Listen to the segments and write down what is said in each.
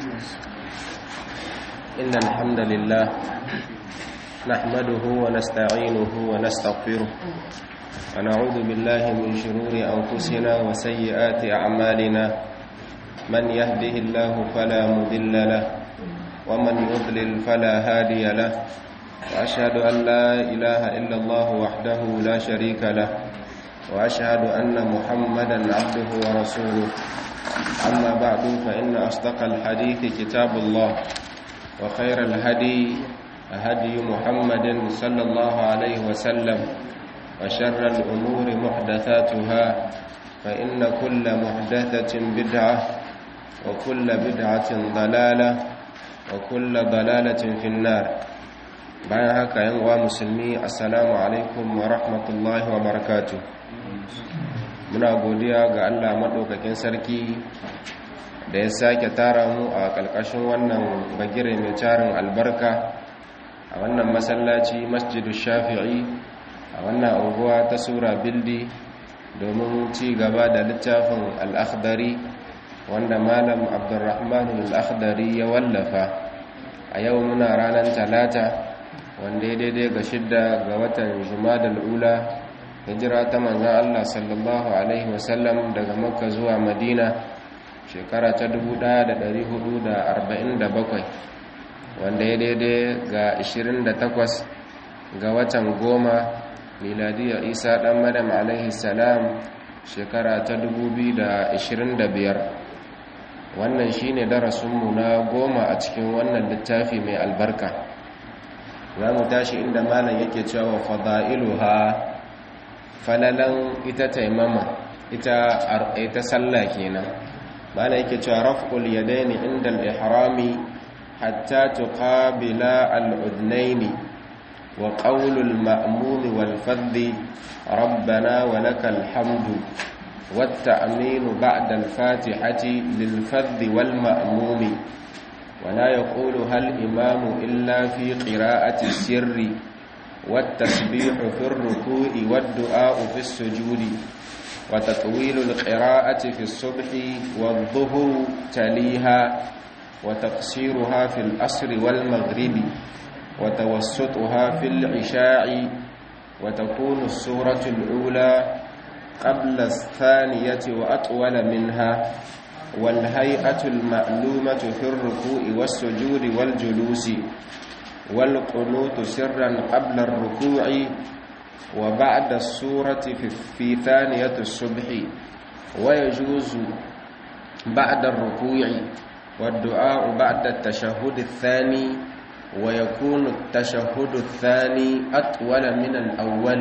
إن الحمد لله نحمده ونستعينه ونستغفره ونعوذ بالله من شرور أنفسنا وسيئات أعمالنا من يهده الله فلا مضل له ومن يضلل فلا هادي له وأشهد أن لا إله إلا الله وحده لا شريك له وأشهد أن محمدا عبده ورسوله أما بعد فإن أصدق الحديث كتاب الله وخير الهدي هدي محمد صلى الله عليه وسلم وشر الأمور محدثاتها فإن كل محدثة بدعة وكل بدعة ضلالة وكل ضلالة في النار. bayan haka yan uwa musulmi, assalamu alaikum wa rahmatullahi wa barakatuh. Muna godiya ga Allah madaukakin sarki da ya sake tara mu a ƙarƙashin wannan bagire mai tarin albarka a wannan masallaci Masjidu Shafi'i a wannan unguwa ta Sura Bildi domin ci gaba da littafin Al-Akhdari wanda Malam Abdurrahman Al-Akhdari ya wallafa. A yau muna ranar Talata wanda ya daidai ga 6 ga watan Jumadal Ula, hijira ta manzon Allah sallallahu alaihi wasallam daga Makka zuwa Madina shekara ta 1447, wanda ya daidai ga 28 ga watan 10 miladiyar Isa dan Maryam alaihi salam shekara ta 2025. wannan shine darasinmu na 10 a cikin wannan littafi mai albarka. za mu tashi inda malam yake cewa fada'iluha, falalan ita taimama, ita sallah kenan. malam yake cewa raf'ul yadaini inda al-ihrami hatta tuqabila al-udnaini wa qawlul ma'mumi wal fadhi rabbana wa lakal hamdu wat ta'minu ba'da al-fatihati lil fadhi wal ma'mumi ولا يقولها الإمام إلا في قراءة السر والتسبيح في الركوع والدعاء في السجود وتطويل القراءة في الصبح والظهر تليها وتقصيرها في العصر والمغرب وتوسطها في العشاء وتكون السورة الأولى قبل الثانية وأطول منها والهيئة المألومة في الركوع والسجود والجلوس والقنوت سرا قبل الركوع وبعد السورة في ثانية الصبح ويجوز بعد الركوع والدعاء بعد التشهد الثاني ويكون التشهد الثاني أطول من الأول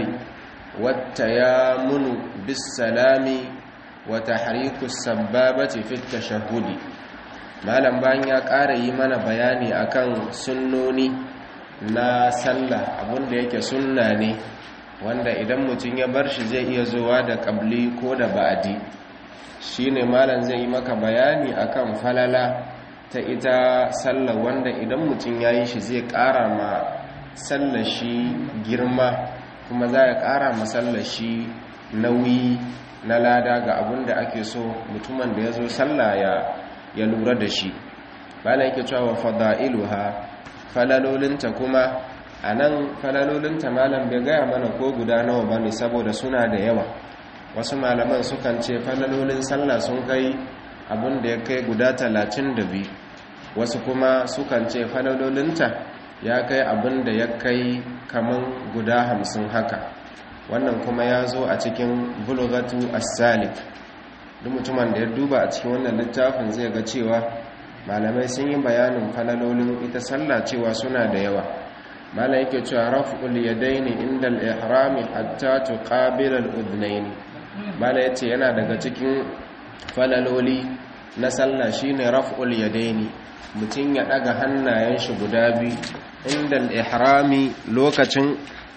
والتيامن بالسلام وتحريك السبابة في التشهد. malam bayan ya ƙara yi mana bayani akan sunnoni na sallah, abinda yake sunna ne wanda idan mutum ya bar shi zai iya zuwa da ƙabli ko da ba'adi, shine malam zai yi maka bayani akan falala ta ita sallah wanda idan mutum ya yi shi zai ƙara ma sallah shi girma, kuma za ya ƙara ma sallah shi nauyi na lada ga abin da ake so mutumin da ya zo sallah ya lura da shi. bala yake cewa fada'iluha, falalolinta kuma a nan falalolinta malam bai gaya mana ko guda nawa ba ne saboda suna da yawa. wasu malaman sukan ce falalolin sallah sun kai abin da ya kai guda 32, wasu kuma sukan ce falalolinta ya kai abin da ya kai kaman guda 50 haka. wannan kuma ya zo a cikin bulghatu as-salik. duk mutumin da ya duba a cikin wannan littafin zai ga cewa malamai sun yi bayanin falalolin ita sallah cewa suna da yawa. malam yake cewa raf'ul yadaini inda al-ihrami hatta tuqabila al-udnaini. malam yace yana daga cikin falaloli na sallah shine raf'ul yadaini, mutum ya daga hannayen shi guda biyu inda al-ihrami lokacin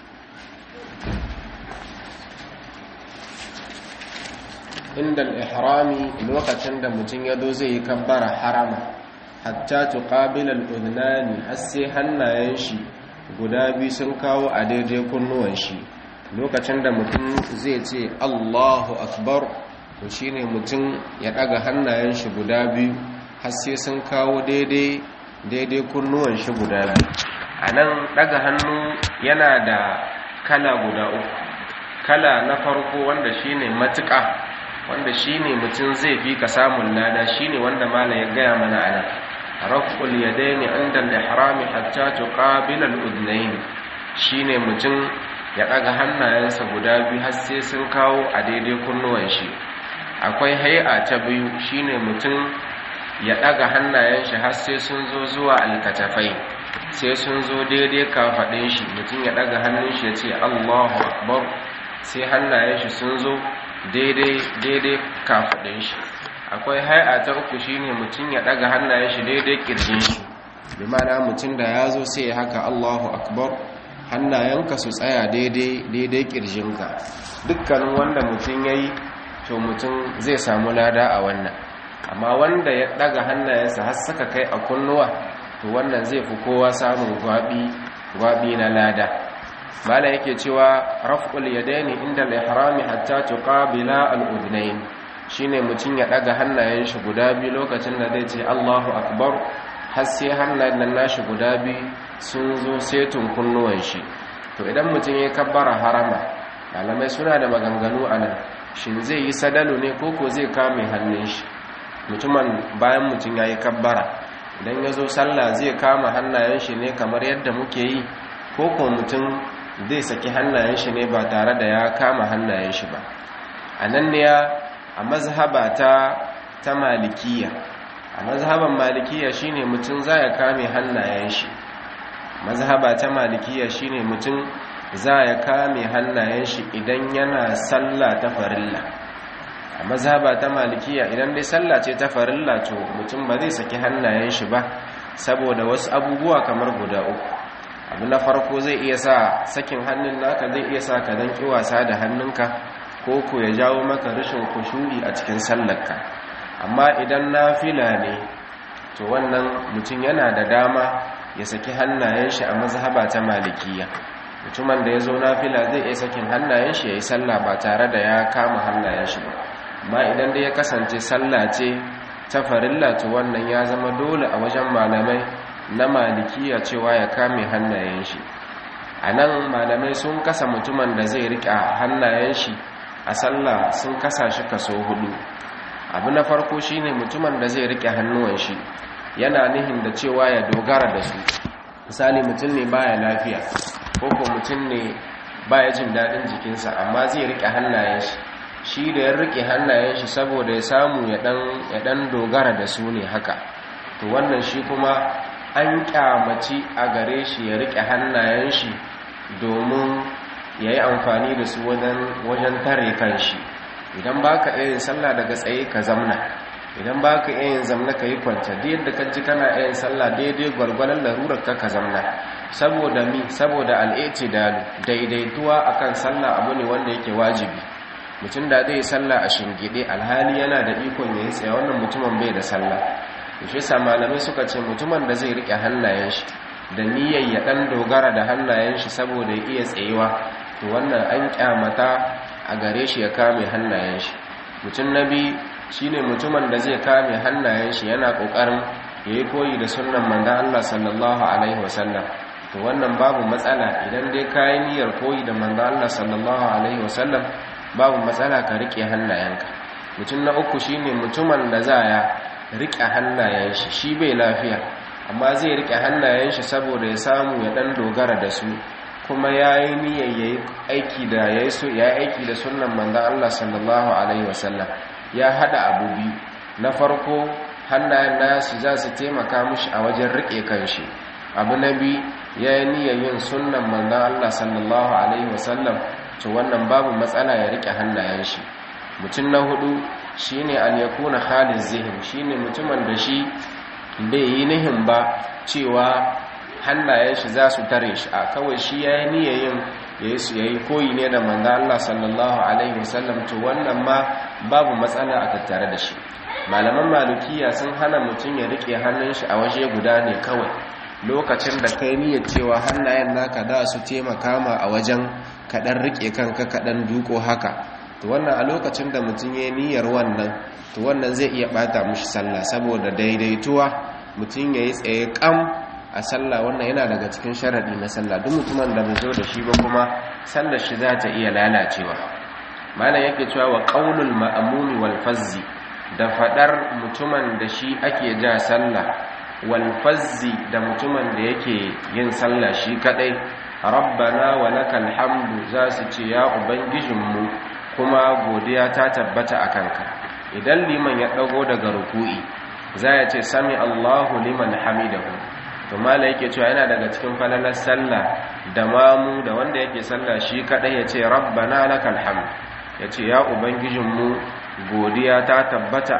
da mutum ya zo zai yi kabbara harama hatta tuqabila al-udnani, har sai hannayen shi guda biyu sun kawo a daidai kunnuwan shi. lokacin da mutum zai ce Allahu akbar, to shine mutum ya daga hannayen shi guda biyu har sai sun kawo daidai kunnuwan shi guda biyu. A nan ɗaga hannu yana da kala guda uku. Kala na farko wanda shine matuƙa, wanda shine mutum zai fi ka samun lada, shine wanda malam ya gaya mana a nan. Raf'ul yadaini inda al-ihrami hatta tuqabila al-udnayn, shine mutum ya ɗaga hannayensa guda biyu har sai sun kawo a daidai kunnuwan shi. Akwai hay'a ta biyu, shine mutum ya ɗaga hannayen shi har sai sun zo zuwa alkatafai, sai sun zo daidai kafaɗin shi. Mutum ya ɗaga hannun shi ya ce Allahu Akbar, sai hannayen shi sun zo daidai kafaɗin shi. Akwai hay'a ta uku, shine mutum ya ɗaga hannayen shi daidai ƙirjin shi, bi ma'ana mutum da ya zo sai haka Allahu Akbar, hannayenka su tsaya daidai ƙirjinka. Dukkanin wanda mutum ya yi, to mutum zai samu lada a wannan. Amma wanda ya ɗaga hannayensa har suka kai a kunnuwa, to wannan zai fi kowa samun gwabi na lada. Mala yake cewa raf'ul yadaini inda al-ihrami hatta tuqabila al-udnayn, shine mutum ya ɗaga hannayen shi guda biyu lokacin da zai ce Allahu Akbar, har sai hannayen nan nashi guda biyu sun zo setun kunnuwan shi. To idan mutum ya kabbara harama, malamai suna da maganganu a nan, shin zai yi sadalu ne koko zai kame hannun shi? Mutumin bayan mutum ya yi kabbara, idan ya zo sallah zai kama hannayen shi ne kamar yadda muke yi, koko mutum zai saki hannayen shi ne ba tare da ya kama hannayen shi ba? A nan ne a mazhaba ta malikiya, a mazhaban malikiya shine mutum za ya kame hannayen shi. Mazhaba ta malikiya shine mutum za ya kame hannayen shi idan yana sallah ta farilla. A mazhaba ta malikiya idan dai sallah ce ta farilla, to mutum ba zai saki hannayen shi ba saboda wasu abubuwa kamar guda uku. Abu na farko, zai iya sa sakin hannun naka zai iya sa ka dan wasa da hannunka, ko ko ya jawo maka rashin khushu'i a cikin sallarka. Amma idan nafila ne, to wannan mutum yana da dama ya saki hannayen shi a mazhaba ta malikiya. Mutumin da ya zo nafila zai iya sakin hannayen shi ya yi sallah ba tare da ya kama hannayen shi ba. Amma idan da ya kasance sallah ce ta farilla, to wannan ya zama dole a wajen malamai na malikiya cewa ya kame hannayen shi. A nan malamai sun kasa mutumin da zai riƙa hannayen shi a sallah, sun kasa shi kaso hudu. Abu na farko shine mutumin da zai riƙe hannuwan shi yana nihin da cewa ya dogara da su. Misali, mutum ne baya lafiya, ko mutum ne baya jin daɗin jikinsa, amma zai riƙe hannayen shi da ya riƙe hannayen shi saboda ya samu ya ɗan dogara da su ne haka. To wannan shi kuma an kyamaci a gare shi ya riƙe hannayen shi domin ya yi amfani da su wajen tare kan shi. Idan ba ka iya yin sallah daga tsaye, ka zamna. Idan ba ka iya yin zamna, ka yi kwanta. Da yadda ka ji kana iya yin sallah daidai gwargwaron larurar ka zamna. Saboda al'itidalu, daidaituwa akan sallah abu ne wanda yake wajibi. Mutum da zai sallah a shingide alhali yana da ikon ya yi tsaye, wannan mutumin bai da sallah. Shi yasa malamai suka ce mutumin da zai rike hannayen shi da niyyar ya dan dogara da hannayen shi saboda ya iya tsayewa, to wannan an kyamata a gare shi ya kame hannayen shi. Mutum na biyu shine mutumin da zai kame hannayen shi yana kokarin yayi koyi da sunnan manzon Allah sallallahu alaihi wasallam. To wannan babu matsala idan dai kai niyyar koyi da manzon Allah sallallahu alaihi wasallam, babu matsala ka rike hannayenka. Mutum na uku shine mutumin da za ya rike hannayen shi bai lafiya, amma zai rike hannayen shi saboda ya samu ya dan dogara da su, kuma yayi niyyar yayi aiki da sunnan manzon Allah sallallahu alaihi wasallam. Ya hada abu biyu. Na farko, hannayen nasu za su taimaka mishi a wajen rike kanshi. Abu na biyu, yayi niyyar yin sunnan manzon Allah sallallahu alaihi wasallam, to wannan babu matsala ya rike hannayen shi. Mutum na hudu shine an yakuna khaliz zihn, shine mutumin da shi bai yi nihin ba cewa hannayen shi za su tare shi, a kawai shi yayi niyyar yayi koyi ne da manzo Allah sallallahu alaihi wasallam, to wannan ma babu matsala a tattare da shi. Malaman malikiya sun hana mutum ya rike hannun shi a waje guda ne kawai. Lokacin da kai niyyar cewa hannayen naka da su taimaka ma a wajen kaɗan rike kanka kaɗan duko haka, to wannan a lokacin da mutum ya niyyar wannan to wannan zai iya bata mishi sallah saboda daidaituwa mutum yayi tsaye kam a sallah wannan yana daga cikin sharadi na sallah duk mutumin da bai zo da shi ba kuma sallar shi za ta iya lalacewa. malam yake cewa wa qaulul ma'mumi wal fazzi da fadar mutumin da shi ake ja sallah wal fazzi da mutumin da yake yin sallah shi kadai rabbana wa lakal hamdu za su ce ya ubangijinmu kuma godiya ta tabbata akanka. idan liman ya dago daga ruku'i za ya ce sami Allahu liman hamidahu, to mala yake cewa yana daga cikin falalar sallah da mamu da wanda yake sallah shi kadai ya ce rabbana lakal hamd, ya ce ya ubangijinmu godiya ta tabbata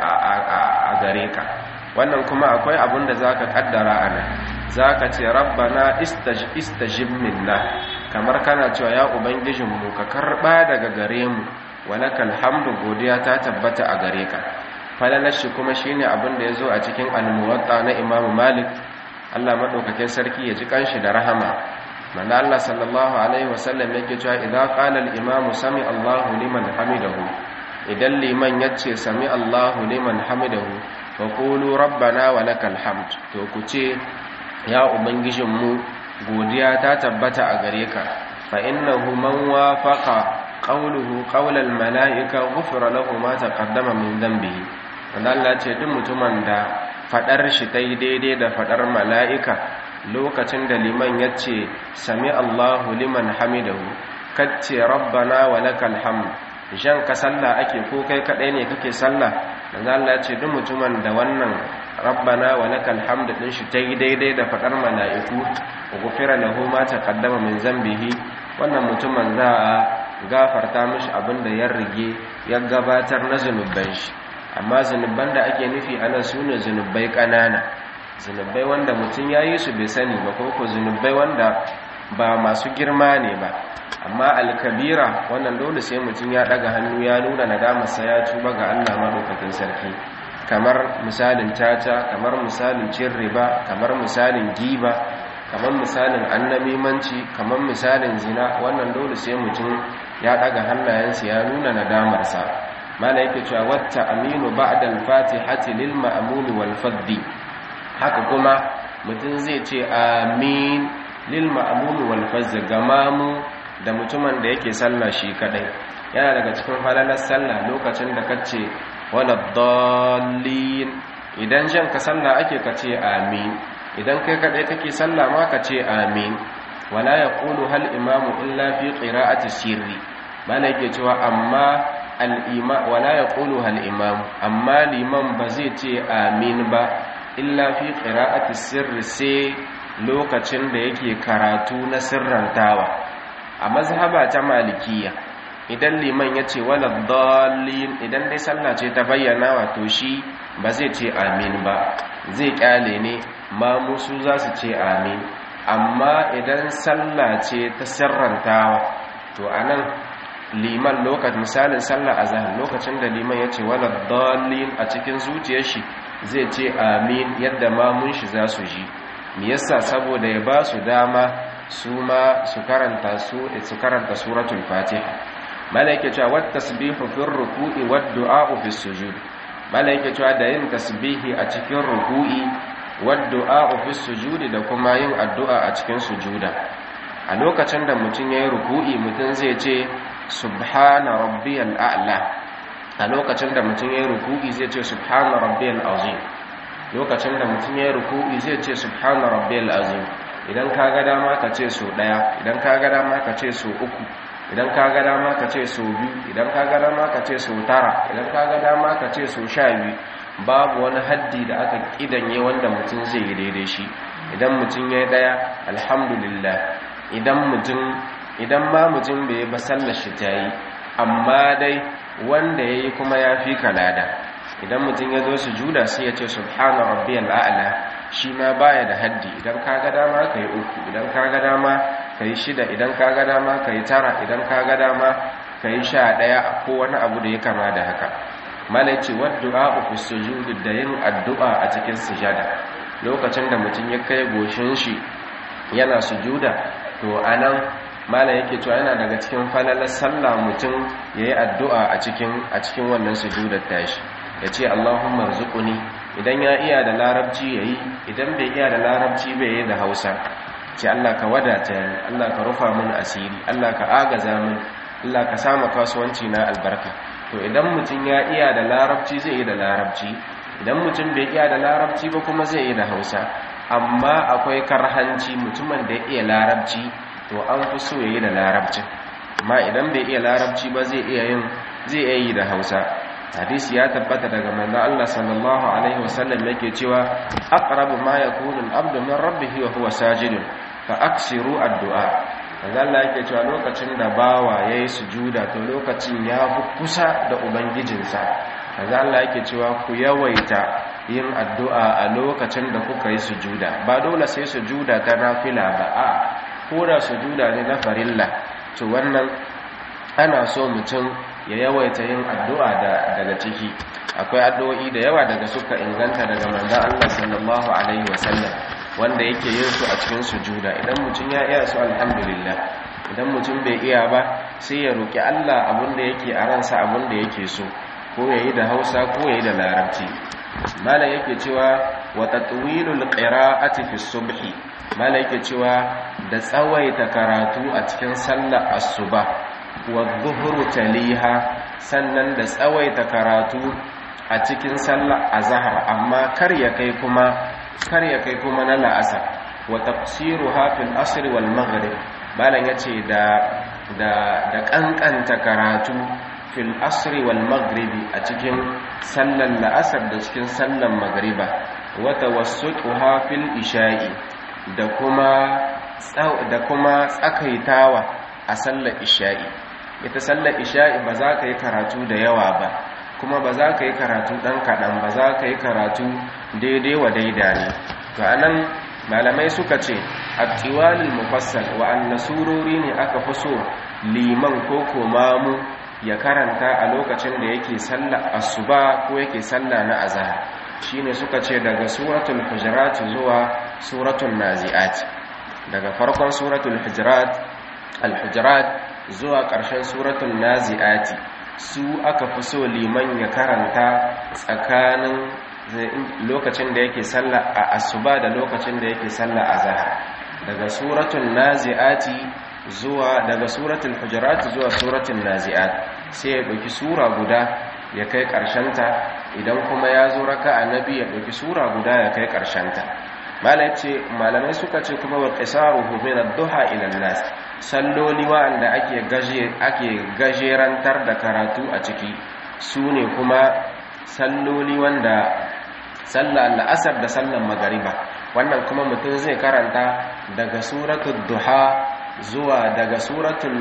a gare ka. wannan kuma akwai abin da za ka kaddara a nan, za ka ce rabbana istajib minna, kamar kana cewa ya ubangijinmu ka karba daga gare mu, walakal hamdu godiya ta tabbata a gare ka. falalar shi kuma shine abin da ya zo a cikin al-muwatta na Imam Malik, Allah madaukakin sarki ya ji kanshi da rahama. manzo Allah sallallahu alaihi wasallam yake cewa idza qala al-imamu sami Allahu liman hamidahu, idan liman yace sami Allahu liman hamidahu fa qulu rabbana wa lakal hamd, to ku ce ya ubangijinmu godiya ta tabbata a gare ka. fa innahu man wafaqa qawluhu qawla al-mala'ika ghufira lahu ma taqaddama min dhanbihi. manzo Allah ce duk mutumin da fadar shi ta yi daidai da fadar mala'ika lokacin da liman ya ce sami Allahu liman hamidahu, kacce rabbana wa lakal hamd, jan ka sallah ake ko kai kadai ne kake sallah, manzo Allah ce duk mutumin da wannan rabbana wa lakal hamd din shi ta yi daidai da fadar mala'iku ghufira lahu ma taqaddama min zambihi, wannan mutumin za a gafarta mishi abinda ya rige ya gabatar na zunuban shi. amma zunuban da ake nufi ana sune zunubai kanana, zunubai wanda mutum ya yi su bai sani ba, ko zunubai wanda ba masu girma ne ba. amma alkabira wannan dole sai mutum ya daga hannu ya nuna nadamarsa ya tuba ga Allah madaukakin sarki, kamar misalin tata, kamar misalin cin riba, kamar misalin giba, kamar misalin annamimanci, kamar misalin zina. wannan dole sai mutum ya daga hannayensa ya nuna nadamarsa. mala yake cewa wata aminu ba'da al-fatihati lil ma'mumi wal faddi, haka kuma mutum zai ce amin lil ma'mumi wal faddi ga mamu da mutumin da yake sallah shi kadai. yana daga cikin falalar sallah lokacin da kace wala dallin, idan jan ka sallah ake kace amin, idan kai kadai kake sallah ma kace amin. wala yaqulu hal imamu illa fi qira'ati sirri, mala yake cewa amma wala yaqulu hal imam, amma liman ba zai ce amin ba illa fi qira'ati sirri, sai lokacin da yake karatu na sirrantawa. a mazhaba ta malikiya idan liman yace wala dallin, idan dai sallah ce ta bayyana wato shi ba zai ce amin ba, zai kyale ne ma musu za su ce amin. amma idan sallah ce ta sirrantawa to anan liman lokacin misalin sallar azhar lokacin da liman yace wala dallin a cikin zuciyar shi zai ce amin yadda mamun shi za su ji. me yasa? saboda ya ba su dama su ma su karanta suratul fatiha. malaike cewa wat tasbihu fir ruku'i wad du'a fis sujud, malaike cewa da yin tasbihi a cikin ruku'i wad du'a fis sujud da kuma yin addu'a a cikin sujuda. a lokacin da mutum yayi ruku'i mutum zai ce subhana rabbiyal a'la, a lokacin da mutum yayi ruku'i zai ce subhana rabbiyal azim, lokacin da mutum yayi ruku'i zai ce subhana rabbiyal azim. idan ka ga dama ka ce so daya, idan ka ga dama ka ce so uku, idan ka ga dama ka ce so biyu, idan ka ga dama ka ce so tara, idan ka ga dama ka ce so 12. babu wani haddi da aka kidanye wanda mutum zai yi daidai shi. idan mutum yayi daya alhamdulillah, idan ma mutum bai ba sallar shi ta yi, amma dai wanda ya yi kuma ya fi kalada. idan mutum ya zo sujuda sai ya ce subhana rabbiyal a'la, shi ma baya da haddi. idan ka ga dama ka yi 3, idan ka ga dama ka yi 6, idan ka ga dama ka yi 9, idan ka ga dama ka yi 11 ko wani abu da ya kama da haka. malai ce waddu'a fi sujudi, da yin addu'a a cikin sujada lokacin da mutum ya kai goshin shi yana sujuda, to anan mala yake cewa yana daga cikin falalar sallah mutum yayi addu'a a cikin wannan sujudar tashi yace Allahumma rzuqni idan ya iya da larabci yayi idan bai iya da larabci bai yi da Hausa ce Allah ka wadata ni Allah ka rufa min asiri Allah ka agaza min Allah ka sama kasuwanci na albarka to idan mutum ya iya da larabci zai yi da larabci idan mutum bai iya da larabci ba kuma zai yi da Hausa amma akwai karhanci mutumin da ya iya larabci to an fi so ya yi da larabci amma idan bai iya larabci ba zai iya yi da Hausa hadisi ya tabbata daga manzon Allah sallallahu alaihi wasallam yake cewa aqrabu ma yakunu al-abdu min rabbih wa huwa sajidun fa aksiru addu'a manzon Allah yake cewa lokacin da bawa yayi sujuda to lokacin ya fi kusa da ubangijinsa manzon Allah yake cewa ku yawaita yin addu'a a lokacin da kuka yi sujuda ba dole sai sujuda ta nafila ba a ko da sujuda ne na farilla to wannan ana so mutum ya yawaita yin addu'a daga ciki akwai addu'o'i da yawa daga suka inganta daga manzon Allah sallallahu alaihi wasallam wanda yake yin su a cikin sujuda idan mutum ya iya su alhamdulillah idan mutum bai iya ba sai ya roki Allah abin da yake a ransa abin da yake so ko yayi da Hausa ko yayi da Larabci malai yake cewa wa tatwilul qira'ati fi subhi malai yake cewa da tsawaita karatu a cikin sallar asuba wadh-dhuhru taliha sannan da tsawaita karatu a cikin sallar azhar amma kar ya kai kuma na la'asar wa tafsiruha fil asr wal maghrib balan yace da kankanta karatu fil asr wal maghrib a cikin sallar la'asar da cikin sallar maghriba wa tawassutuha fil isha'i da kuma tsakaitawa a sallar isha'i ita sallar isha'i ba za ka yi karatu da yawa ba kuma ba za ka yi karatu ɗan kaɗan ba za ka yi karatu daidai wa daida ne to anan malamai suka ce attiwalil mufassal wa anna surori ne aka fi so liman ko mamu ya karanta a lokacin da yake sallar asuba ko yake sallah na azhar shine suka ce daga suratul hujurat zuwa suratul nazi'at daga farkon suratul hujurat zuwa ƙarshen suratul nazi'ati su aka fi so liman ya karanta tsakanin lokacin da yake sallah a asuba da lokacin da yake sallah azhar daga suratul nazi'ati daga suratul hujurat zuwa suratul nazi'at sai ya dauki sura guda ya kai ƙarshenta idan kuma ya zo raka'a nabi ya dauki sura guda ya kai ƙarshenta malamai suka ce kuma wa qisaruhu min ad-duha ila an-nas salloli wa'anda ake gajerantar da karatu a ciki su ne kuma salloli wanda sallar la'asar da sallar magariba wannan kuma mutum zai karanta daga suratul duha zuwa daga suratul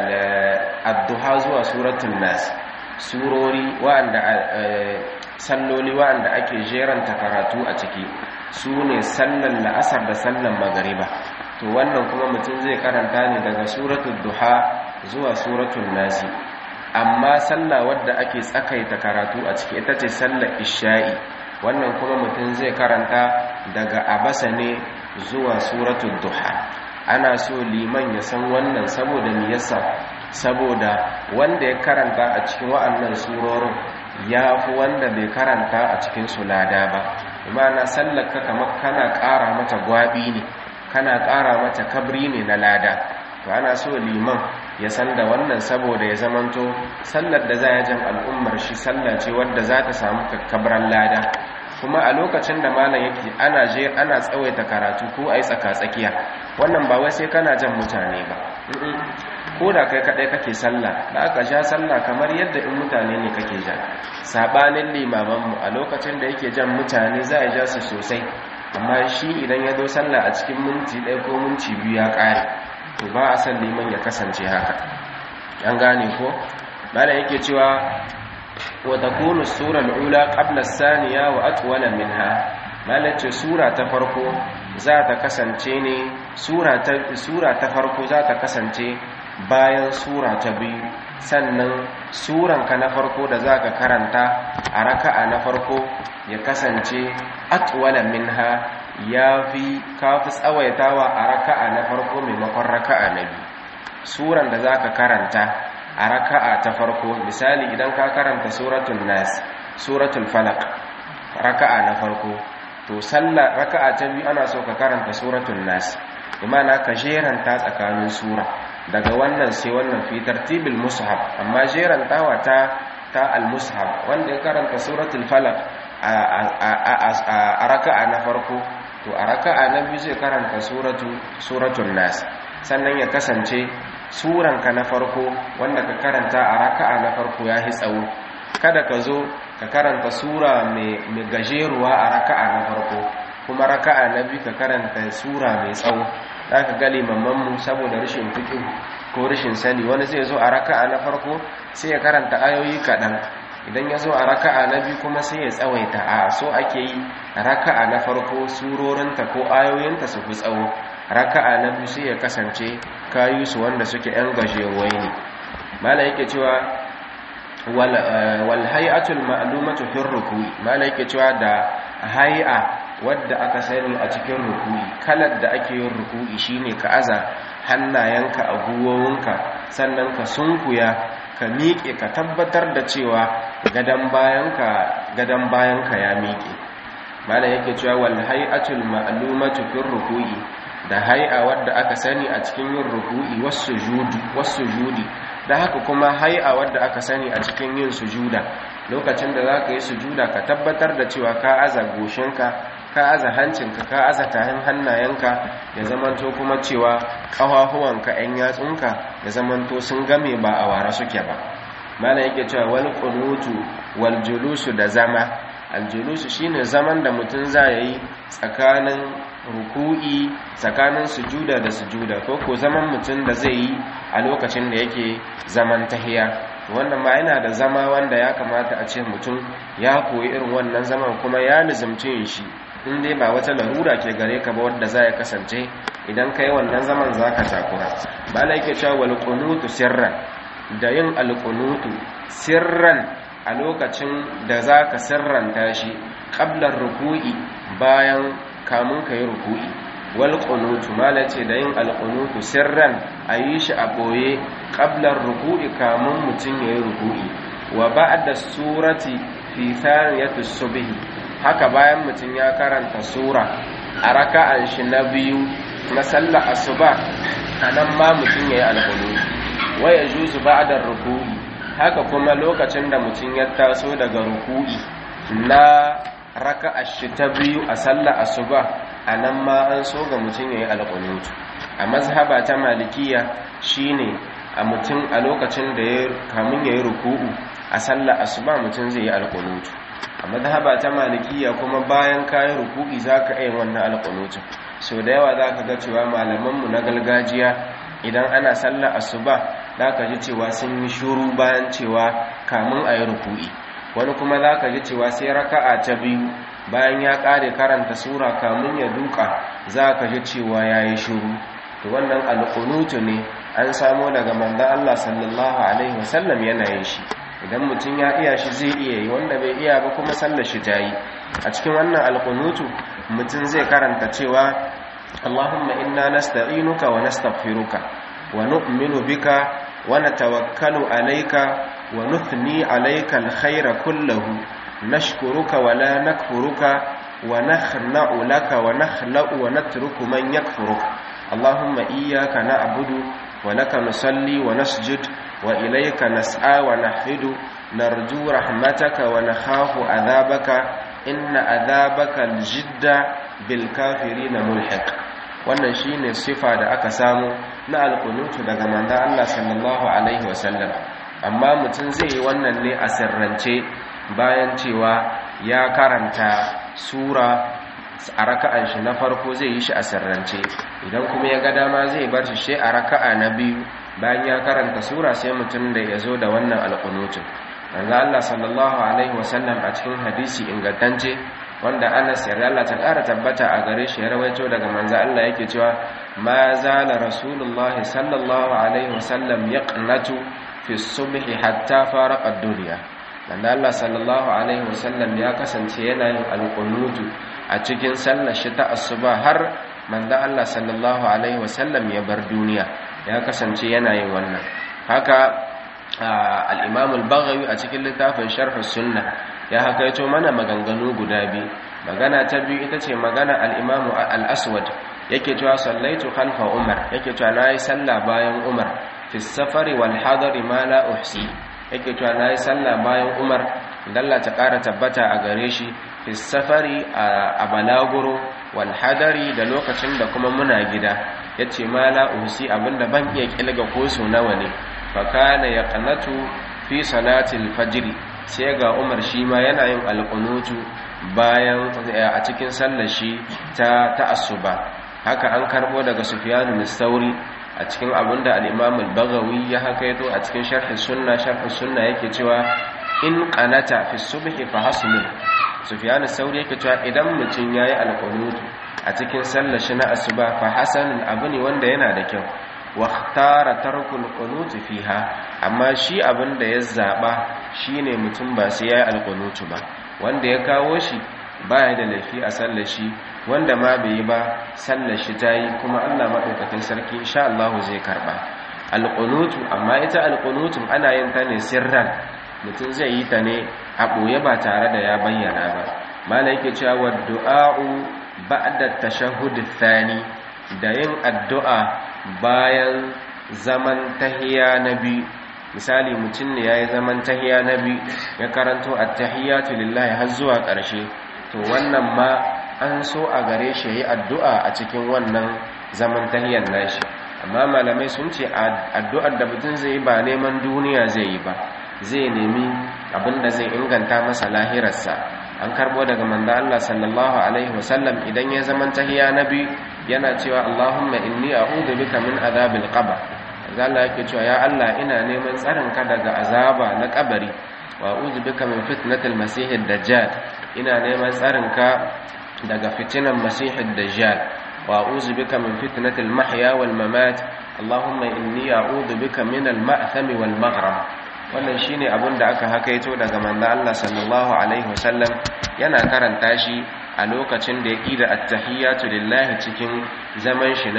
ad-duha zuwa suratul nas surori wa'anda salloli wa'anda ake jeranta karatu a ciki su ne sallar la'asar da sallar magariba to wannan kuma mutum zai karanta ne daga suratul duha zuwa suratul nasi amma sallah wadda ake tsakaita karatu a ciki ita ce sallar isha'i wannan kuma mutum zai karanta daga abasa ne zuwa suratul duha ana so liman ya san wannan saboda me yasa saboda wanda ya karanta a cikin wa'annan surorin ya fi wanda bai karanta a cikin su lada ba imana sallar ka kamar kana ƙara mata gwabi ne kana ƙara mata kabri ne na lada to ana so liman ya san da wannan saboda ya zamanto sallar da za ya jan al'ummar shi sallar ce wadda za ta samu kakkabran lada kuma a lokacin da malam yake ana tsawaita karatu ko ai tsaka-tsakiya wannan ba wai sai kana jan mutane ba ko da kai kadai kake sallah da aka sha sallah kamar yadda in mutane ne kake jan sabanin limamanmu a lokacin da yake jan mutane za a ja su sosai amma shi idan ya zo sallah a cikin minti ɗaya ko minti biyu ya ƙare to ba a san liman ya kasance haka an gane ko malam yake cewa wa takunu sura al-ula qabla as-saniya wa atwala minha malam ce sura ta farko za ta kasance ne sura ta farko za ta kasance bayan sura ta biyu sannan suranka na farko da za ka karanta a raka'a na farko ya kasance atwala minha ya fi kafi tsawaitawa a raka'a na farko maimakon raka'a na biyu suran da zaka karanta a raka'a ta farko. Misali idan ka karanta suratul nas, suratul falaq raka'a na farko, to sallah raka'a ta biyu ana so ka karanta suratul nas, imana ka jeranta tsakanin sura daga wannan sai wannan fi tartibil mushaf. Amma jerantawa ta al-mushaf, wanda ya karanta suratul falaq a raka'a na farko, to a raka'a na biyu zai karanta suratul nas. Sannan ya kasance suranka na farko wanda ka karanta a raka'a na farko ya tsawo. Kada ka zo ka karanta sura mai gajeruwa a raka'a na farko, kuma raka'a na biyu ka karanta sura mai tsawo. Zaka ga limamman mu saboda rashin fiqh ko rashin sani, wani zai zo a raka'a na farko sai ya karanta ayoyi kaɗan, idan ya zo a raka'a na biyu kuma sai ya tsawaita. A so ake yi raka'a na farko surorinta ko ayoyinta su fi tsawo, raka'a na biyu sai ya kasance kayi su wanda suke yan gajeruwai ne. Mala yake cewa wal hay'atul ma'lumatu fi ruku'i, mala yake cewa da hay'a wadda aka sani a cikin ruku'i, kalar da ake yin ruku'i shine ka aza hannayenka a gwiwowinka, sannan ka sunkuya, ka miƙe, ka tabbatar da cewa gadan bayanka ya miƙe. Mala yake cewa wal hay'atul ma'lumatu fi ruku'i, da hay'a wadda aka sani a cikin yin ruku'i was-sujudi, da haka kuma hay'a wadda aka sani a cikin yin sujuda. Lokacin da zaka yi sujuda ka tabbatar da cewa ka aza goshinka, ka aza hancinka, ka aza tahin hannayenka, ya zamanto kuma cewa ƙafafuwanka 'yan yatsunka ya zamanto sun game ba a ware suke ba. Mana yake cewa wal qunutu wal julusu, da zama. Al julusu shine zaman da mutum za yi tsakanin ruku'i, tsakanin sujuda da sujuda, ko zaman mutum da zai yi a lokacin da yake zaman tahiya. Wannan ma yana da zama wanda ya kamata a ce mutum ya koyi irin wannan zaman kuma ya nizamci yin shi, in dai ba wata larura ke gare ka ba wadda za ya kasance idan kai wannan zaman za ka takura. Bala yake cewa wal qunutu sirran, da yin al qunutu sirran a lokacin da za ka sirranta shi, qablar ruku'i, bayan kamun ka yi ruku'i. Wal qunutu, mala ce da yin al qunutu sirran, a yi shi a boye, qablar ruku'i, kamun mutum ya yi ruku'i. Wa ba'da surati fi thaniyatis subhi, haka bayan mutum ya karanta sura a raka'an shi na biyu na sallar asuba, anan ma mutum yayi al-qunut. Wa yajuzu ba'da ruku'i, haka kuma lokacin da mutum ya taso daga ruku'i na raka'ar shi ta biyu a sallar asuba, anan ma an so ga mutum yayi al-qunut. A mazhaba ta malikiya shine a mutum a lokacin da kamun yayi ruku'u a sallar asuba mutum zai yi al-qunut. A madhaba ta malikiya kuma bayan kayan ruku'i zaka yi wannan alqunut. So da yawa zaka ga cewa malaman mu na gargajiya idan ana sallar asuba zaka ji cewa sun yi shiru bayan cewa kamun ayi ruku'i. Wani kuma zaka ji cewa sai raka'a ta biyu bayan ya kare karanta sura kamun ya duka zaka ji cewa yayi shiru. To wannan alqunut ne an samo daga manzon Allah sallallahu alaihi wasallam yana yin shi. Idan mutum ya iya shi zai iya yi, wanda bai iya ba kuma sallar shi ta yi. A cikin wannan alqunutu mutum zai karanta cewa Allahumma inna nasta'inuka wa nastaghfiruka wa nu'minu bika wa natawakkalu alayka wa nuthni alayka alkhayra kullahu nashkuruka wa la nakfuruka wa nakhna'u laka wa nakhla'u wa natruku man yakfuruka. Allahumma iyyaka na'budu wa laka nusalli wa nasjud wa ilayka nas'a wa nahfidu narju rahmataka wa nakhafu adhabaka inna adhabaka aljidda bil kafirin mulhiq. Wannan shine sifa da aka samu na alqunutu daga manzon Allah sallallahu alaihi wasallam. Amma mutum zai yi wannan ne a sirrance bayan cewa ya karanta sura a raka'an shi na farko zai yi shi a sirrance. Idan kuma ya ga dama zai bar shi a raka'a na biyu bayan ya karanta sura sai mutum da ya zo da wannan alqunutun. Manzo Allah sallallahu alaihi wasallam a cikin hadisi ingantacce wanda Anas yarda Allah ta ƙara tabbata a gare shi ya rawaito daga manzo Allah yake cewa ma zala rasulullahi sallallahu alaihi wasallam yaqnatu fi subhi hatta faraqa ad-dunya. Manzo Allah sallallahu alaihi wasallam ya kasance yana yin alqunutu a cikin sallar shi ta asuba har manzo Allah sallallahu alaihi wasallam ya bar duniya. ya kasance yana yin wannan. Haka al-Imam al-Baghawi a cikin littafin Sharh as-Sunnah ya hakaito mana maganganu guda biyu. Magana ta biyu ita ce magana al-Imam al-Aswad yake cewa sallaitu khalfa Umar, yake cewa nayi sallah bayan Umar fi safari wal hadari ma la uhsi, yake cewa nayi sallah bayan Umar dalla ta ƙara tabbata a gare shi fi safari a balaguro wal hadari da lokacin da kuma muna gida, yace ma la uhsi abinda ban iya kilga ko so nawa ne. Fa kana yaqnatu fi salatil fajr, sai ga Umar shi ma yana yin alqunutu bayan a cikin sallar shi ta asuba. Haka an karbo daga Sufyan al-Thawri a cikin abinda al-Imam al-Baghawi ya hakaito a cikin Sharh as-Sunnah yake cewa in qanata fi subhi fa hasmun. Sufyan al-Thawri yake cewa idan mutum yayi alqunut a cikin sallar shi na asuba fa hasanun abu ne wanda yana da kyau. Wa ikhtara tarkul qunut fiha, amma shi abinda ya zaba shine mutum ba sai yayi alqunut ba. Wanda ya kawo shi baya da laifi a sallar shi, wanda ma bai yi ba sallar shi tayi, kuma Allah madaukakin sarki insha Allah zai karba. Alqunutu, amma ita alqunutun ana yin ta ne sirran, mutum zai yi ta ne a boye ba tare da ya bayyana ba. Malai yake cewa wa du'a'u ba'da tashahhud thani, da yin addu'a bayan zaman tahiyya na biyu. Misali mutum ne yayi zaman tahiyya na biyu ya karanto at-tahiyyatu lillahi har zuwa ƙarshe, to wannan ma an so a gare shi yayi addu'a a cikin wannan zaman tahiyyar nashi. Amma malamai sun ce addu'ar da mutum zai yi ba neman duniya zai yi ba, zai nemi abinda zai inganta masa lahirarsa. An karbo daga manzo Allah sallallahu alaihi wasallam idan ya zaman tahiyya na biyu yana cewa Allahumma inni a'udhu bika min adhabil qabr. Allah yake cewa ya Allah ina neman tsarinka daga azaba na kabari, wa a'udhu bika min fitnatil masiihid dajjal, ina neman tsarinka daga fitinan masiihid dajjal, wa a'udhu bika min fitnatil mahya wal mamat, Allahumma inni a'udhu bika min al ma'thami wal maghram. Wannan shine abin da aka hakaito daga manzo Allah sallallahu alaihi wasallam yana karanta shi a lokacin da ya ƙida at-tahiyyatu lillahi cikin zaman shi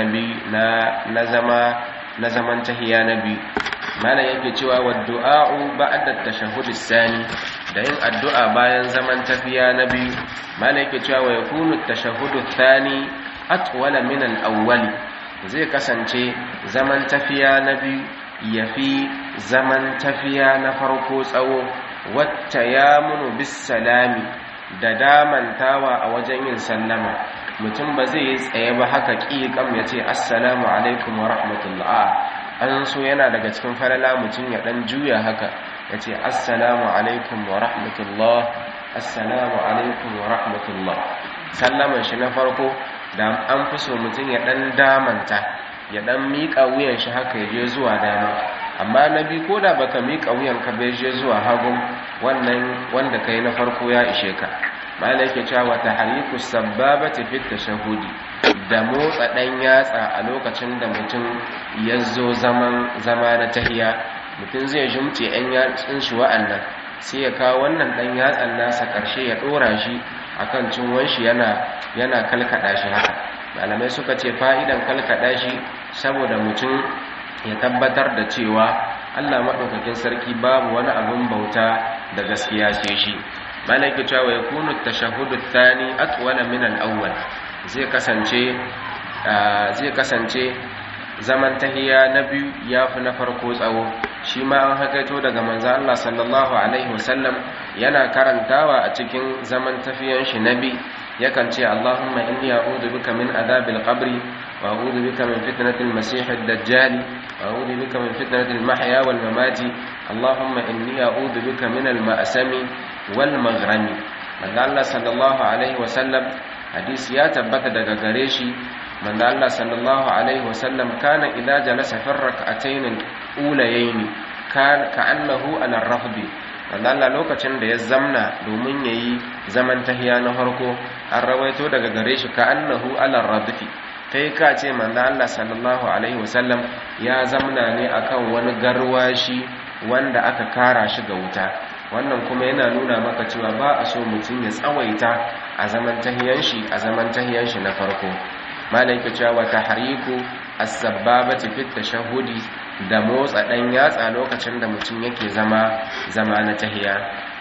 na zaman tahiyya na biyu. Malam yake cewa wa du'a'u ba'da at-tashahhud as-sani, da yin addu'a bayan zaman tafiya na biyu. Malam yake cewa wa yakunu at-tashahhud ath-thani atwala min al-awwal, zai kasance zaman tafiya na biyu yafi zaman tafiya na farko tsawo. Wata ya munu bis salami, da damantawa a wajen yin sallama. Mutum ba zai yi tsaye ba haka ƙiƙam ya ce assalamu alaikum wa rahmatullah. An so yana daga cikin falala mutum ya ɗan juya haka ya ce assalamu alaikum wa rahmatullah, assalamu alaikum wa rahmatullah. Sallaman shi na farko da an fi so mutum ya ɗan damanta, ya ɗan miƙa wuyan shi haka ya je zuwa dama. Amma na biyu ko da baka miƙa wuyan ka bai je zuwa hagun, wannan wanda kai na farko ya ishe ka. Malai yake cewa tahriku sababati fi tashahhudi, da motsa dan yatsa a lokacin da mutum ya zo zama na tahiyya. Mutum zai jumce ɗan yatsun shi wa'annan, sai ya kawo wannan dan yatsan nasa ƙarshe ya ɗora shi akan cinwan shi yana kalkada shi haka. Malamai suka ce fa'idan kalkada shi saboda mutum ya tabbatar da cewa Allah madaukakin sarki babu wani abun bauta da gaskiya sai shi. Malaki cewa yakunu at-tashahhudu ath-thani atwala min al-awwal, zai kasance zaman tahiyya na biyu yafi na farko tsawo. Shi ma an hakaito daga manzo Allah sallallahu alaihi wasallam yana karantawa a cikin zaman tafiyan shi nabi, yakan ce Allahumma inni a'udhu bika min adhabil qabri wa a'udhu bika min fitnatil masiihid dajjal wa a'udhu bika min fitnatil mahya wal mamati. Allahumma inni a'udhu bika min al ma'sami wal maghrami. Manzo Allah sallallahu alaihi wasallam, hadisi ya tabbata daga gare shi, manzo Allah sallallahu alaihi wasallam kana idza jalasa fi rak'atayn al-ulayayn kana ka'annahu ala ar-rafdi. Manzo Allah lokacin da ya zamna domin yayi zaman tahiya na farko, an rawaito daga gare shi ka'annahu ala ar-radfi, kai ka ce manzo Allah sallallahu alaihi wasallam ya zamna ne akan wani garwashi wanda aka kara shi ga wuta. Wannan kuma yana nuna maka cewa ba a so mutum ya tsawaita a zaman tahiyan shi na farko. Malai ke cewa tahriku as-sabbabati fi tashahhudi da motsa dan yatsa lokacin da mutum yake zama na tahiyya.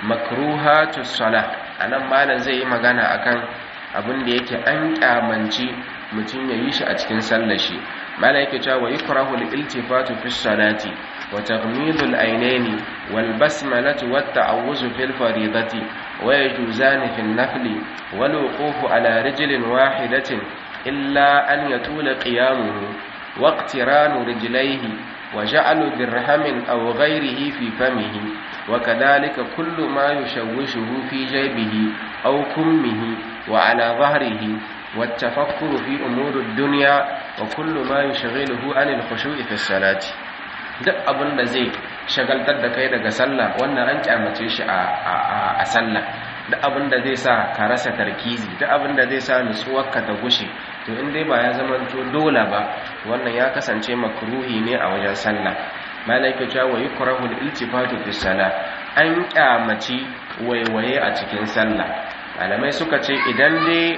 Makruhatus salah, anan malam zai yi magana akan abin da yake an kyamanci mutum ya yi shi a cikin sallar shi. malam yake cewa yukrahu al-iltifatu fi salati wa taghmidul aynaini wal basmalatu wat ta'awuzu fil faridati wa yajuzani fil nafli wal wuqufu ala rijlin wahidatin illa an yatula qiyamuhu wa iqtiranu rijlayhi wa ja'alu dirhamin aw ghayrihi fi famihi wa kadhalika kullu ma yushawwishuhu fi jaybihi aw kummihi wa ala dhahrihi والتفكر في أمور الدنيا وكل ما يشغله عن الخشوع في الصلاة. duk abin da zai shagaltar da kai daga sallah wannan an kyamace shi a sallah. duk abin da zai sa ka rasa tarkizi, duk abin da zai sa nutsuwarka ta gushe, to in dai ba ya zamanto dole ba, wannan ya kasance makruhi ne a wajen sallah. malaka cewa yukrahu al-iltifatu fi salah, an kyamaci waiwaye a cikin sallah. malamai suka ce idan dai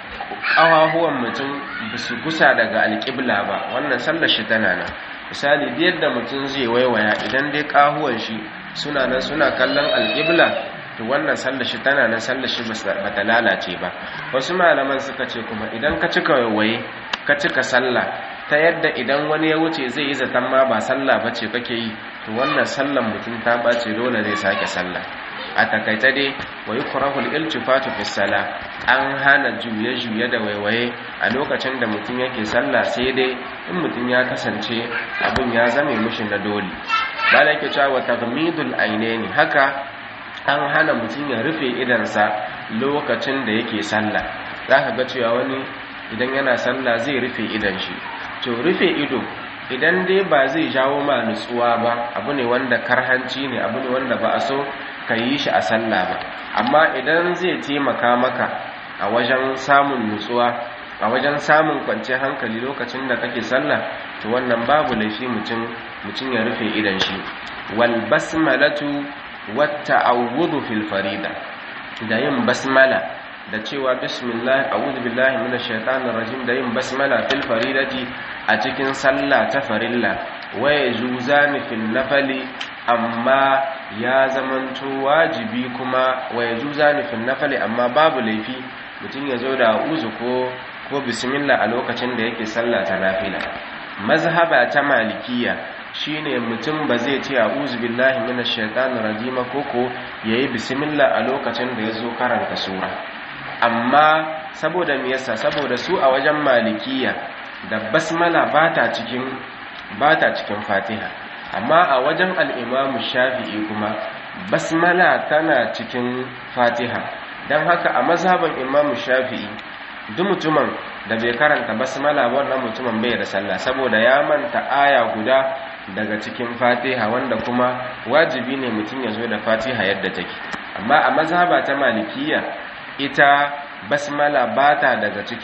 ƙawahuwan mutum ba su gusa daga alƙibla ba, wannan sallar shi tana nan. misali da yadda mutum zai waiwaya, idan dai ƙahuwan shi suna nan suna kallon alƙibla, to wannan sallar shi tana nan, sallar shi ba ta lalace ba. wasu malaman suka ce kuma idan ka cika waiwaye ka cika sallah ta yadda idan wani ya wuce zai yi zaton ma ba sallah ba ce kake yi, to wannan sallar mutum ta ɓace, dole zai sake sallah. a takaita dai wa yukrahu al-iltifatu fi salah, an hana juye-juye da waiwaye a lokacin da mutum yake sallah, sai dai in mutum ya kasance abin ya zame mishi na dole. bala yake cewa taghmidul aynaini, haka an hana mutum ya rufe idansa lokacin da yake sallah. zaka ga cewa wani idan yana sallah zai rufe idan shi, to rufe ido idan dai ba zai jawo ma nutsuwa ba, abu ne wanda karhanci ne, abu ne wanda ba a so ka yi shi a sallah ba. amma idan zai taimaka maka a wajen samun nutsuwa, a wajen samun kwanciyar hankali lokacin da kake sallah, to wannan babu laifi mutum ya rufe idan shi. wal basmalatu wat ta'awudhu fil farida, da yin basmala da cewa bismillah a'udhu billahi minash shaitanir rajim, da yin basmala fil faridati a cikin sallah ta farilla. wa yajuzani fil nafali, amma ya zamanto wajibi kuma wa yajuzani fil nafali, amma babu laifi mutum ya zo da a'udhu ko bismillah a lokacin da yake sallah ta nafila. mazhaba ta malikiya shine mutum ba zai ce a'udhu billahi minash shaitanir rajim ko yayi bismillah a lokacin da yazo karanta sura. amma saboda me yasa? saboda su a wajen malikiya da basmala bata cikin fatiha, amma a wajen al-imamu shafi'i kuma basmala tana cikin fatiha. dan haka a mazhaban imamu shafi'i duk mutumin da bai karanta basmala wannan mutumin bai da sallah, saboda ya manta aya guda daga cikin fatiha, wanda kuma wajibi ne mutum ya zo da fatiha yadda take. amma a mazhaba ta malikiya ita basmala bata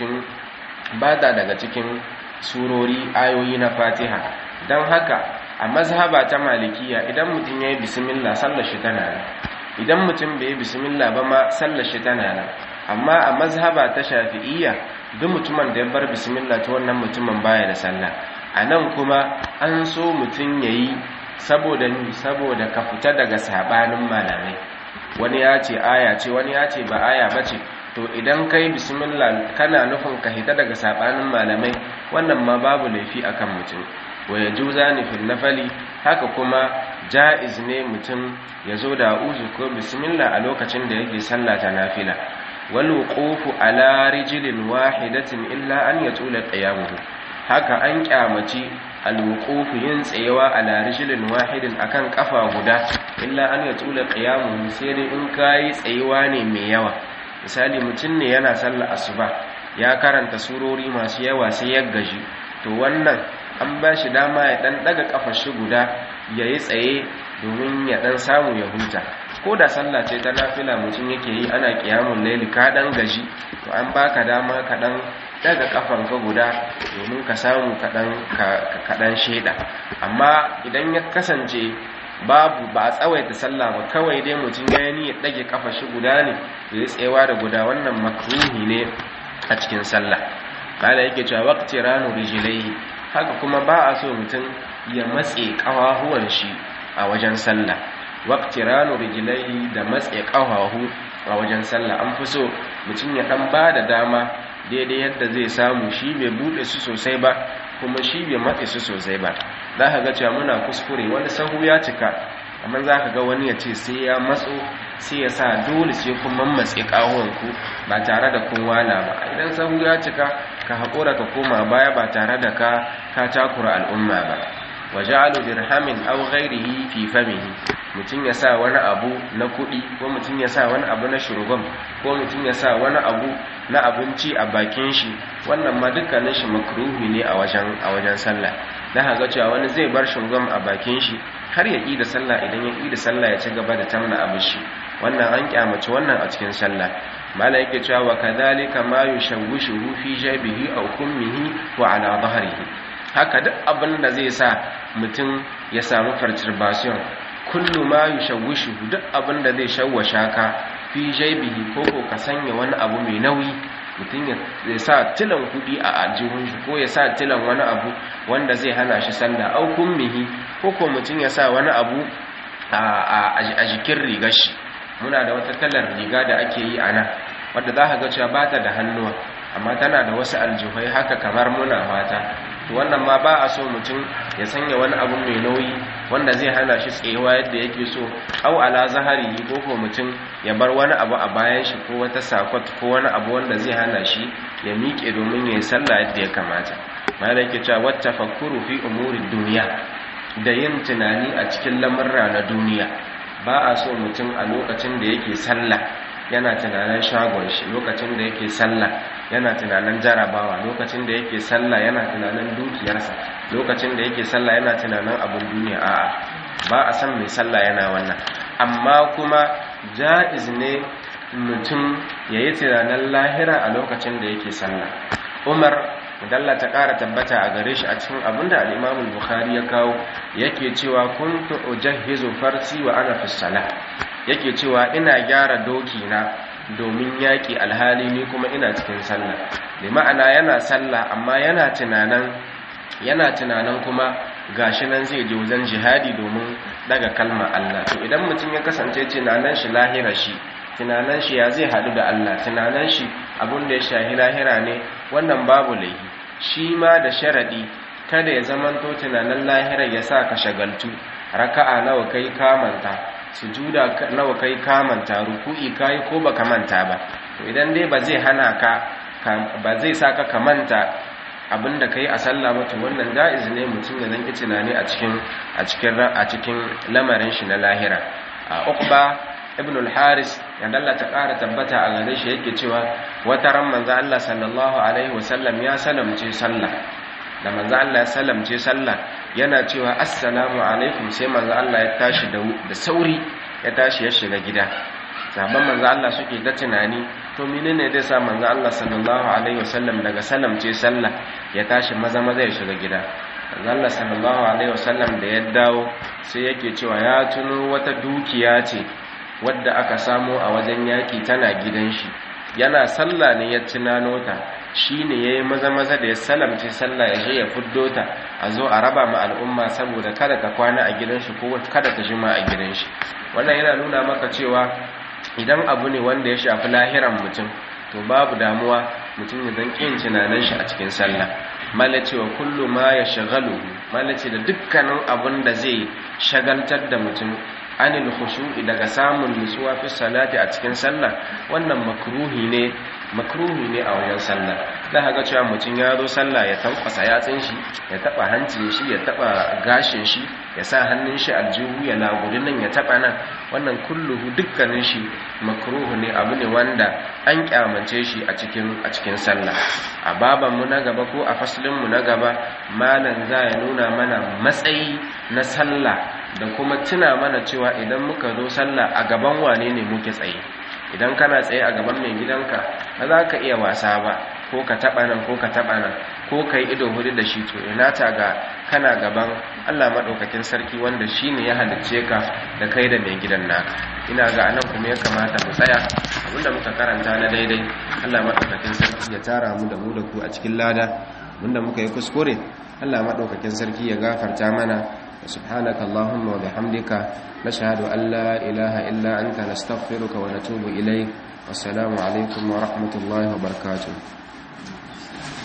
daga cikin surori ayoyi na fatiha. don haka a mazhaba ta malikiya idan mutum ya yi bismillah sallar shi tana nan, idan mutum bai yi bismillah ba ma sallar shi tana nan. amma a mazhaba ta shafi'iyya duk mutumin da ya bar bismillah ta wannan mutumin baya da sallah. a nan kuma an so mutum ya yi saboda ka fita daga sabanin malamai, wani ya ce aya ce, wani ya ce ba aya ba ce. to idan kai bismillah kana nufin ka hita daga sabanin malamai, wannan ma babu laifi akan mutum. wa yajuzani fil nafali, haka kuma jaiz ne mutum ya zo da a'udhu ko bismillah a lokacin da yake sallah ta nafila. wal wuqufu ala rijlin wahidatin illa an yatula qiyamuhu, haka an kyamaci al-wuqufu yin tsayewa ala rijlin wahidin akan kafa guda, illa an yatula qiyamuhu, sai dai in kai tsayewa ne mai yawa. misali mutum ne yana sallar asuba ya karanta surori masu yawa sai ya gaji, to wannan an ba shi dama ya dan daga kafar shi guda yayi tsaye domin ya dan samu ya huta. ko da sallah ce ta nafila mutum yake yi ana qiyamul layli, ka dan gaji, to an baka dama ka dan daga kafan ka guda domin ka samu ka dan sheda. amma idan ya kasance ba a tsawaita sallah ba, kawai dai mutum ya yi ya dage kafa shi guda ne ya tsayawa da guda, wannan makruhi ne a cikin sallah. kala yake cewa waqtiranu rijlaihi, haka kuma ba a so mutum ya matse ƙawahuwan shi a wajen sallah waqtiranu rijlaihi da matse ƙawahu a wajen sallah an fi so mutum ya dan ba da dama daidai yadda zai samu shi bai bude su sosai ba kuma shi bai matse su sosai ba za ka ga cewa muna kuskure wani sahu ya cika amma za ka ga wani ya ce sai ya matso sai ya sa dole sai kun mammatse ƙahonku ba tare da kun wala ba idan sahu ya cika ka haƙura ka koma baya ba tare da ka takura al'umma ba wa ja'alu dirhamin aw ghayrihi fi famihi mutum ya sa wani abu na kuɗi ko mutum ya sa wani abu na shurgum ko mutum ya sa wani abu na abinci a bakin shi wannan ma dukkanin shi makruhi ne a wajen sallah dan haka cewa wani zai bar shurgum a bakin shi har ya yi da sallah idan ya yi da sallah ya ci gaba da tamna abin shi wannan an kyamace wannan a cikin sallah mala yake cewa wa kadhalika ma yushawwishu fi jabihi aw kummihi wa ala dhahrihi haka duk abin da zai sa mutum ya samu perturbation kullu ma yushawwishu duk abin da zai shawwasha ka fi jabihi ko ka sanya wani abu mai nauyi mutum ya sa tilan kudi a aljihun shi ko ya sa tilan wani abu wanda zai hana shi sallah au kummihi ko mutum ya sa wani abu a jikin rigar shi muna da wata kalar riga da ake yi a nan wadda za ka ga cewa ba ta da hannuwa amma tana da wasu aljihai haka kamar muna fata to wannan ma ba a so mutum ya sanya wani abu mai nauyi wanda zai hana shi tsayewa yadda yake so au ala zahari ko mutum ya bar wani abu a bayan shi ko wata sakot ko wani abu wanda zai hana shi ya miƙe domin ya yi sallah yadda ya kamata malai yake cewa wata fakkuru fi umuri duniya da yin tunani a cikin lamurra na duniya ba a so mutum a lokacin da yake sallah yana tunanin shagon shi lokacin da yake sallah yana tunanin jarabawa lokacin da yake sallah yana tunanin dukiyarsa lokacin da yake sallah yana tunanin abin duniya a'a ba a san mai sallah yana wannan amma kuma jaiz ne mutum yayi tunanin lahira a lokacin da yake sallah Umar dalla ta ƙara tabbata a gare shi a cikin abinda al-Imam al-Bukhari ya kawo yake cewa kuntu ujahhizu farsi wa ana fi salah yake cewa ina gyara doki na domin yaki alhali ni kuma ina cikin sallah bi ma'ana yana sallah amma yana tunanin kuma gashi nan zai je wajen jihadi domin daga kalmar Allah to idan mutum ya kasance tunanin shi lahira shi tunanin shi ya zai hadu da Allah tunanin shi abin da ya shahi lahira ne wannan babu laifi shi ma da sharadi kada ya zamanto tunanin lahira ya sa ka shagaltu raka'a nawa kai kamanta sujuda nawa kai kamanta ruku'i kai ko baka manta ba to idan dai ba zai hana ka ba zai saka ka manta abinda kai a sallah ba to wannan jaiz ne mutum ya zanki tunani a cikin lamarin shi na lahira Uqba ibn al-Haris yanda Allah ta ƙara tabbata a gare shi yake cewa wata ran manzo Allah sallallahu alaihi wasallam ya salamce sallah da manzo Allah ya salamce sallah yana cewa assalamu alaikum sai manzo Allah ya tashi da sauri ya tashi ya shiga gida sahabban manzo Allah suke ta tunani to menene zai sa manzo Allah sallallahu alaihi wasallam daga salamce sallah ya tashi maza ya shiga gida manzo Allah sallallahu alaihi wasallam da ya dawo sai yake cewa ya tuno wata dukiya ce wadda aka samu a wajen yaki tana gidan shi yana sallah ne ya tunano ta shine yayi maza da ya salamce sallah ya je ya fuddo ta a zo a raba ma al'umma saboda kada ta kwana a gidan shi ko kada ta jima a gidan shi wannan yana nuna maka cewa idan abu ne wanda ya shafi lahiran mutum to babu damuwa mutum ya dan kin tunanin shi a cikin sallah malace wa kullu ma yashghalu malace da dukkanin abun da zai shagaltar da mutum anil khushu'i daga samun nutsuwa fi salati a cikin sallah wannan makruhi ne a wajen sallah da haka cewa mutum ya zo sallah ya tankwasa yatsin shi ya taba hancin shi ya taba gashin shi ya sa hannun shi aljihu ya laguri nan ya taba nan wannan kulluhu dukkanin shi makruhu ne abu ne wanda an kyamace shi a cikin sallah a baban mu na gaba ko a faslin mu na gaba malan za ya nuna mana matsayi na sallah da kuma tuna mana cewa idan muka zo sallah a gaban wane ne muke tsaye idan kana tsaye a gaban mai gidanka ba za ka iya wasa ba ko ka taba nan ko ka taba nan ko kai ido hudu da shi to ina ta ga kana gaban Allah madaukakin sarki wanda shine ya halicce ka da kai da mai gidan naka ina ga anan kuma ya kamata mu tsaya abinda muka karanta na daidai Allah madaukakin sarki ya tara mu da ku a cikin lada abinda muka yi kuskure Allah madaukakin sarki ya gafarta mana. subhanaka allahumma wa bihamdika nashhadu an la ilaha illa anta nastaghfiruka wa natubu ilayk. wassalamu alaikum wa rahmatullahi wa barakatuh.